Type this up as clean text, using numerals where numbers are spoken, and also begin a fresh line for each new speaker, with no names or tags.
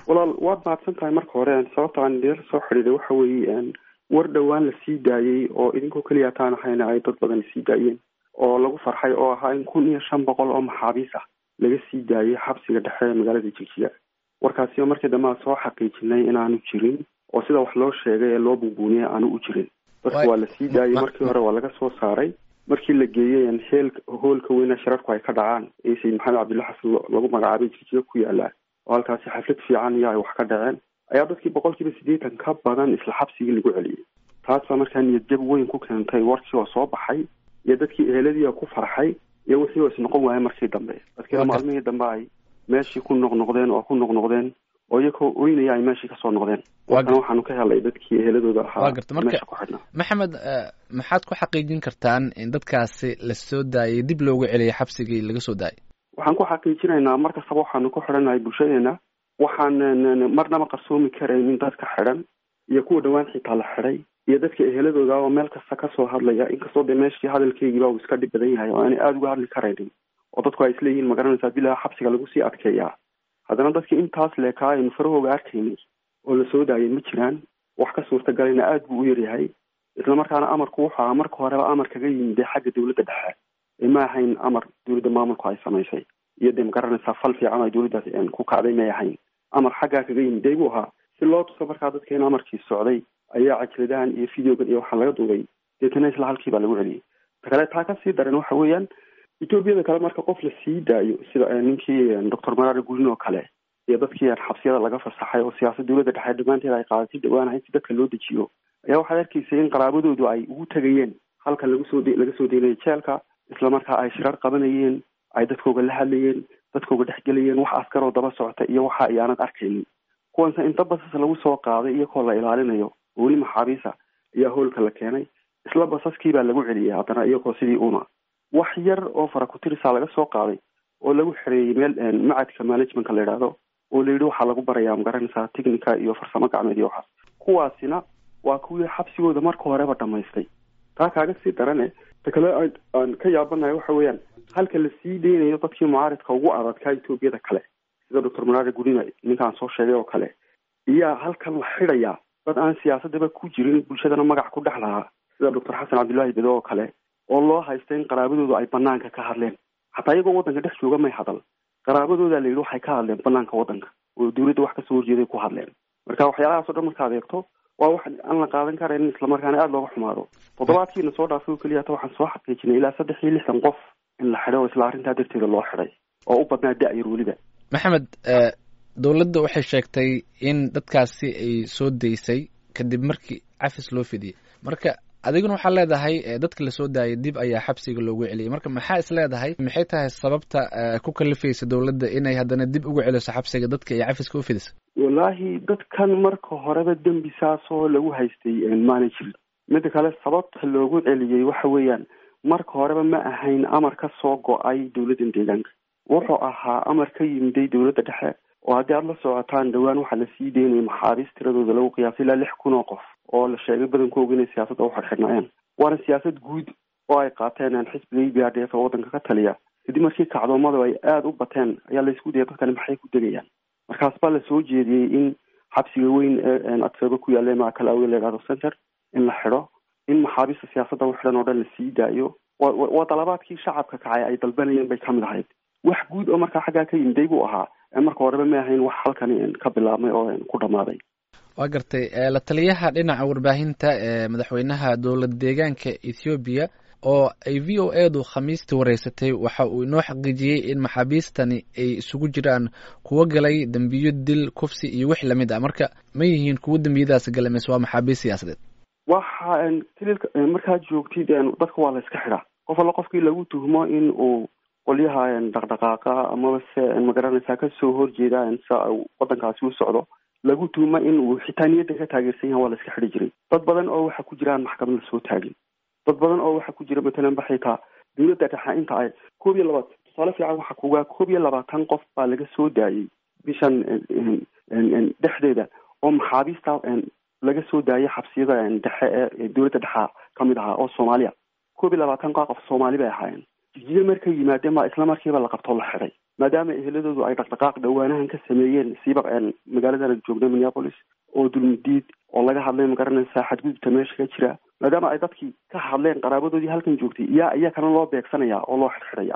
walaal waad mahadsan tahay marka hore sababta aan idinla soo xidhiiday waxa weeye war dhowaan la sii daayey oo idinkoo keliya taan ahayna ay dad badan sii daayeen oo lagu farxay oo ahaa in 1500 oo maxaabiis ah laga sii daayay xabsiga dhexe ee magaalada Jigjiga. warkaasi markii dambe aan soo xaqiijinay inaanu jirin oo sida wax loo sheegay ee loo buunbuuniyay aanu u jirin. dadka waa la sii daayay markii hore waa laga soo saaray markii la geeyay hoolka weyna shirarku ay ka dhacaan ee Sayid Maxamed Cabdullaahi Xasan lagu magacaabay Jigjiga ku yaala oo halkaasi xaflad fiican iyo ay wax ka dhaceen ayaa dadkii 80% ka badan isla xabsigii lagu celiyay. taas markaa niyad jab weyn ku keentay warkii oo soo baxay iyo dadkii eheladii ku farxay iyo wixii oo isnoqon waayay markii dambe. dadkii maalmihii dambe ay meeshii ku noqnoqdeen oo iyagoo oynaya ay meeshii ka soo noqdeen. waxaanu ka helay dadkii eheladooda ahaa meesha ku xidhnaa.
Maxamed, maxaad ku xaqiijin kartaan in dadkaasi la soo daayay dib loogu celiyay xabsigii laga soo daayay?
waxaan ku xaqiijinaynaa markastaba waxaanu ku xidhanahay bulshadeena. waxaan marnaba qarsoomi karaynin dadka xidhan iyo kuwa dhawaan xitaa la xidhay iyo dadka eheladooda oo meel kasta ka soo hadlaya inkastoo dee meeshii hadalkeygiiba uu iska dhib badan yahay oo aanay aada uga hadli karaynin oo dadku ay isleeyihiin magaranaysaa bilaa xabsiga lagu sii adkeeyaa. haddana dadkii intaas leekaa aynu farahooga arkaynay oo la soo daayay ma jiraan. wax ka suurtagalana aada buu u yaryahay. islamarkaana amarku wuxuu ahaa marka horeba amar kaga yimid xagga dawladda dhexe ee ma ahayn amar dawladda maamulku ay samaysay iyo dee magaranaysaa fal fiican ay dawladdaas ku kacday may ahayn. amar xaggaa kaga yimid buu ahaa si loo tuso markaa dadka in amarkii socday ayaa cajladahan iyo videogan iyo waxaa laga duubay deetana isla halkii baa lagu celiyay. ta kale taa kasii daran waxa weeyaan Etoobiyada kale marka qof la sii daayo sida ninkii Dr. Maraare Gurin oo kale iyo dadkii xabsiyada laga fasaxay oo siyaasadda dawladda dhexe dhamaanteed ay qaadatay dhawaanahay si dadka loo dejiyo ayaa waxaad arkaysa in qaraabadoodu ay ugu tagayeen halka laga soo deynayay jeelka isla markaa ay shirar qabanayeen ay dadkooga la hadlayeen dadkooga dhexgelayeen wax askar oo daba socota iyo waxa ayaanad arkaynin. kuwanse inta basas lagu soo qaaday iyagoo la ilaalinayo oo weli maxaabiisa ayaa hoolka la keenay isla basaskii baa lagu celiyay haddana iyagoo sidii una wax yar oo fara ku tirisa laga soo qaaday oo lagu xireeyay meel macadka managementka la yidhaahdo oo la yidhi waxaa lagu barayaa magaranaysaa technica iyo farsamo gacmeed iyo waxaas. kuwaasina waa kuwii xabsigooda marka horeba dhamaystay. taa kaaga sii darane ta kale aan ka yaabanahay waxa weeyaan halka la sii deynayo dadkii mucaaridka ugu adadkaa Etoobiyada kale sida Dr. Maraare Gurin ninkaan soo sheegay oo kale iyaa halkan la xidhayaa dad aan siyaasadaba ku jirin bulshadana magac ku dhex lahaa sida Dr. Xasan Cabdullaahi Bedo oo kale oo loo haystay in qaraabadoodu ay banaanka ka hadleen. xataa iyagoo waddanka dhex jooga may hadal. qaraabadooda la yidhi waxay ka hadleen banaanka waddanka oo dawladda wax kasoo horjeeday ku hadleen. marka waxyaalahaas oo dhan markaad eegto waa wax aan la qaadan karayn islamarkaana aada looga xumaado. toddobaadkiina soo dhaafay oo keliya waxaan soo xaqiijinay ilaa 360 qof in la xidhay oo isla arrintaa darteeda loo xidhay oo u badnaa da-yar weliba.
Maxamed, dawladda waxay sheegtay in dadkaasi ay soo daysay kadib markii cafis loo fidiyey. marka adiguna waxaa leedahay dadka la soo daayay dib ayaa xabsiga loogu celiyay. marka maxaa is leedahay maxay tahay sababta ku kalifaysa dawladda inay haddana dib ugu celiso xabsiga dadka ay cafiska u fidisay?
wallaahi dadkan marka horeba dembi saasoo lagu haystay maana jirin. midda kale sababta loogu celiyey waxa weeyaan marka horeba ma ahayn amar ka soo go-ay dawladdan deegaanka. wuxuu ahaa amar ka yimiday dawladda dhexe oo haddii aada la socotaan dhawaan waxaa la sii deynayay maxaabiis tiradooda lagu qiyaasay ilaa 6,000 oo qof oo la sheegay badankooga inay siyaasadda u xidhxidhnaayeen. waana siyaasad guud oo ay qaateen xisbiga EPRDF oo waddanka ka taliya. kadib markii kacdoomadu ay aada u bateen ayaa la isku dayay dadkani maxay ku degayaan. markaas baa la soo jeediyey in xabsiga weyn ee Adsaba ku yaalla Maakal Awe la yidhaahdo center in la xidho in maxaabiista siyaasadda u xidhan oo dhan la sii daayo. waa dalabaadkii shacabka kacay ay dalbanayeen bay kamid ahayd. wax guud oo markaa xaggaa ka yimiday buu ahaa marka horeba ma ahayn wax halkani ka bilaabmay oo ku dhammaaday.
waa gartay. la taliyaha dhinaca warbaahinta ee madaxweynaha dowlad deegaanka Ethiopia oo ay VOA-du khamiistii wareysatay waxa uu inoo xaqiijiyey in maxaabiistani ay isugu jiraan kuwo galay dambiyo dil, kufsi iyo wix lamid ah. marka ma yihiin kuwo dambiyadaas galay mise waa maxaabiist siyaasadeed?
waxa tililka markaad joogtid dadka waa la iska xidhaa. qof alla qofkii lagu tuhmo in uu qolyaha dhaqdhaqaaqa amaba se magaranaysaa kasoo horjeeda sa waddankaasi u socdo lagu tuhmo in uu xitaa niyadda ka taageersan yahay waa la iska xidhi jiray. dad badan oo waxa ku jiraan maxkamad la soo taagin. dad badan oo waxa ku jira matalan xitaa dawladda dhexe inta ay 21 tusaale fiican waxa kuga 21 qof baa laga soo daayay bishan dhexdeeda oo maxaabiista laga soo daayay xabsiyada dhexe ee dawladda dhexe kamid ahaa oo Soomaaliya. 21 qof Soomaali bay ahaayeen. jijida markay yimaadeen ma isla markiiba la qabto la xidhay. maadaama eheladoodu ay dhaqdhaqaaq dhawaanahan ka sameeyeen siiba magaaladan joogna Minneapolis oo dulmidiid oo laga hadlay magaranaysaa xadgudubta meesha ka jira maadaama ay dadkii ka hadleen qaraabadoodii halkan joogtay iyaa kana loo beegsanayaa oo loo xidhxidhaya